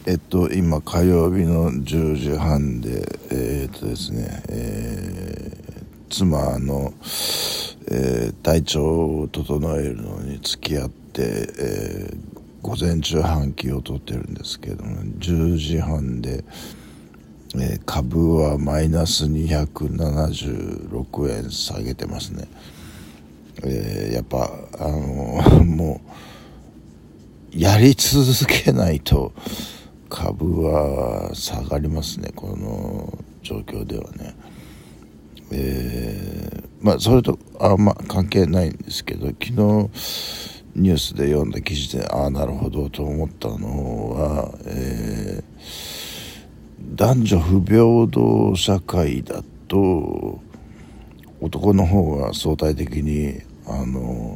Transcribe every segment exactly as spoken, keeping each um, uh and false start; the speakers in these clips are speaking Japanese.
えっと今火曜日のじゅうじはんでえー、っとですね、えー、妻の、えー、体調を整えるのに付き合って、えー、午前中半休を取ってるんですけども、じゅうじはんで、えー、株はマイナスにひゃくななじゅうろくえん下げてますね。えー、やっぱあのもうやり続けないと株は下がりますね、この状況ではね。えー、まあそれとあんま関係ないんですけど、昨日ニュースで読んだ記事でああなるほどと思ったのは、えー、男女不平等社会だと男の方が相対的にあの、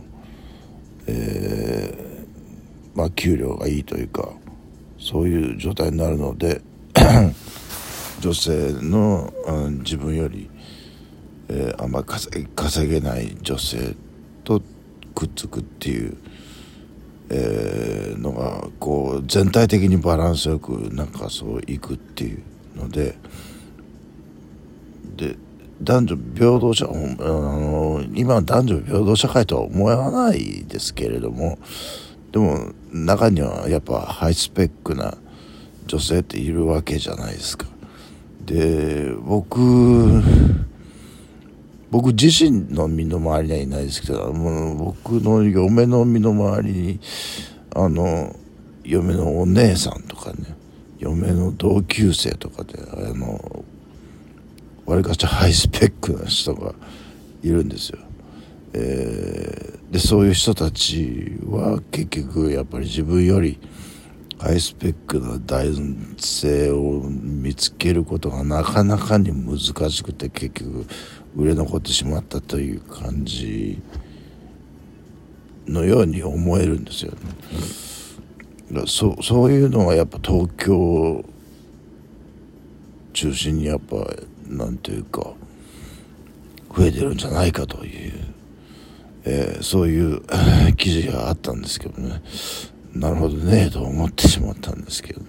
えー、まあ給料がいいというかそういう状態になるので女性の、うん、自分より、えー、あんまり稼げ、稼げない女性とくっつくっていう、えー、のがこう全体的にバランスよくなんかそういくっていうのでで男女平等社、あの今は男女平等社会とは思わないですけれども、でも中にはやっぱハイスペックな女性っているわけじゃないですか。で僕僕自身の身の回りにはいないですけど、もう僕の嫁の身の回りにあの嫁のお姉さんとかね、嫁の同級生とかであのわりかしハイスペックな人がいるんですよ。えー、でそういう人たちは結局やっぱり自分よりハイスペックな男性を見つけることがなかなかに難しくて結局売れ残ってしまったという感じのように思えるんですよね。だからそ、そういうのはやっぱ東京を中心にやっぱなんていうか増えてるんじゃないかという、えー、そういう記事があったんですけどね、なるほどねと思ってしまったんですけどね、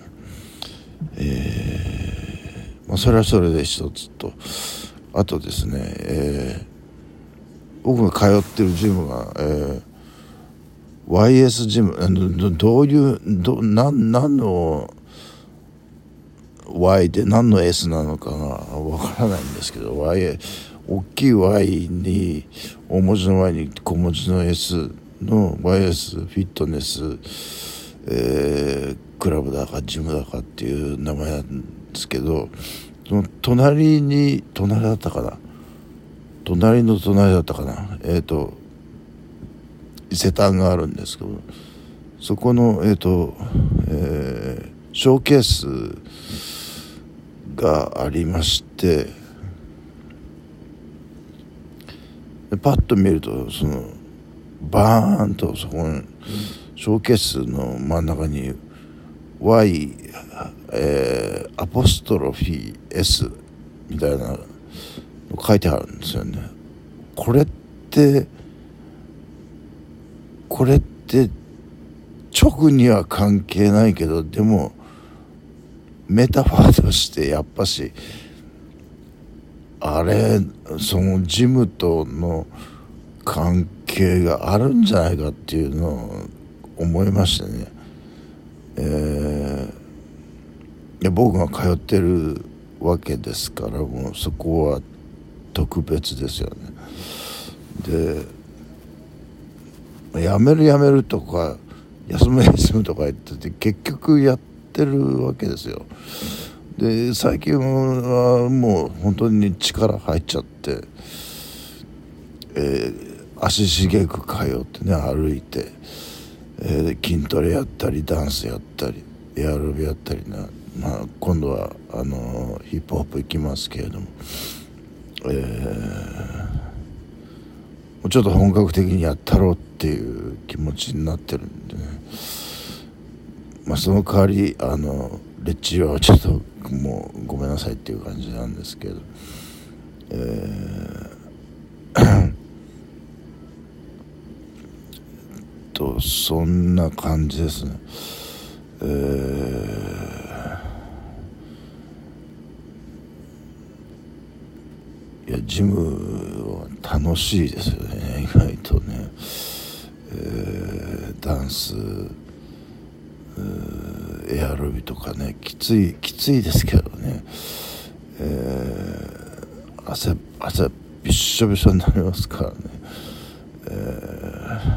えーまあ、それはそれで一つと、あとですね、えー、僕が通ってるジムが、えー、ワイエス ジム、ど, どういうど何何の Y で何の S なのかがわからないんですけど、 Y 大きい Y に大文字の Y に小文字の S の ワイエス フィットネス、えー、クラブだかジムだかっていう名前なんですけど、その隣に隣だったかな隣の隣だったかなえっ、ー、と伊勢丹があるんですけど、そこのえっ、ー、と、えー、ショーケースがありまして、パッと見るとそのバーンとそこのショーケースの真ん中に Y、えー、アポストロフィー S みたいなの書いてあるんですよね。これってこれって直には関係ないけど、でもメタファーとしてやっぱしあれそのジムとの関係があるんじゃないかっていうのを思いましたね。えー、いや僕が通ってるわけですから、もうそこは特別ですよね。でやめるやめるとか休む休むとか言ってて結局やってるわけですよ。で最近はもう本当に力入っちゃって、えー、足しげく通ってね歩いて、えー、筋トレやったりダンスやったりエアロビやったりな、まあ、今度はあのー、ヒップホップ行きますけれども、えー、ちょっと本格的にやったろうっていう気持ちになってるんでね、まあ、その代わりあのレッチリはちょっともうごめんなさいっていう感じなんですけど、えー、とそんな感じですね。えーー、ジムは楽しいですよね、意外とね。えー、ダンス、エアロビとかね、きついきついですけどね、えー、汗汗びっしょびしょになりますからね。え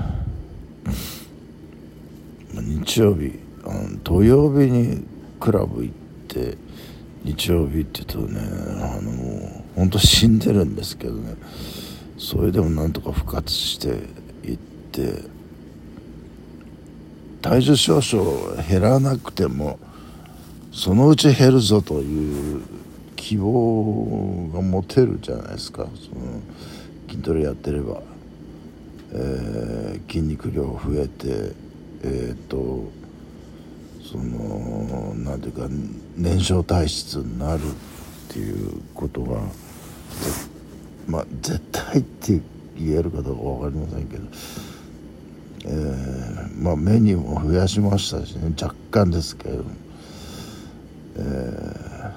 ー、日曜日、あの土曜日にクラブ行って日曜日って言うとね、あのもう本当死んでるんですけどね、それでもなんとか復活して行って、体重少々減らなくてもそのうち減るぞという希望が持てるじゃないですか。その筋トレやってれば、えー、筋肉量増えて、えー、っとそのなんていうか燃焼体質になるっていうことが、まあ絶対って言えるかどうか分かりませんけど、えー、まあメニューも増やしましたしね、若干ですけど、えー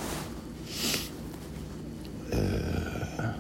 え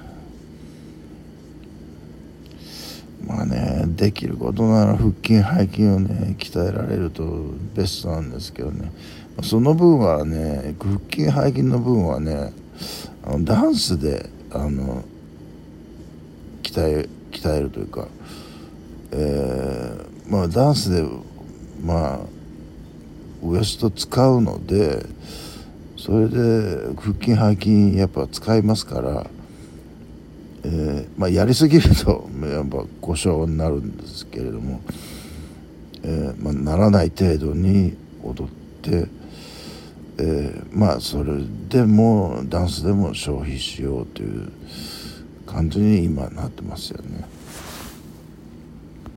ー、まあね、できることなら腹筋背筋をね鍛えられるとベストなんですけどね、その分はね、腹筋背筋の分はね、あのダンスであの鍛え鍛えるというか、えー、まあダンスでまあウエスト使うので、それで腹筋背筋やっぱ使いますから、えー、まあやりすぎるとやっぱ故障になるんですけれども、えーまあ、ならない程度に踊って、えー、まあそれでもダンスでも消費しようという感じに今なってますよね。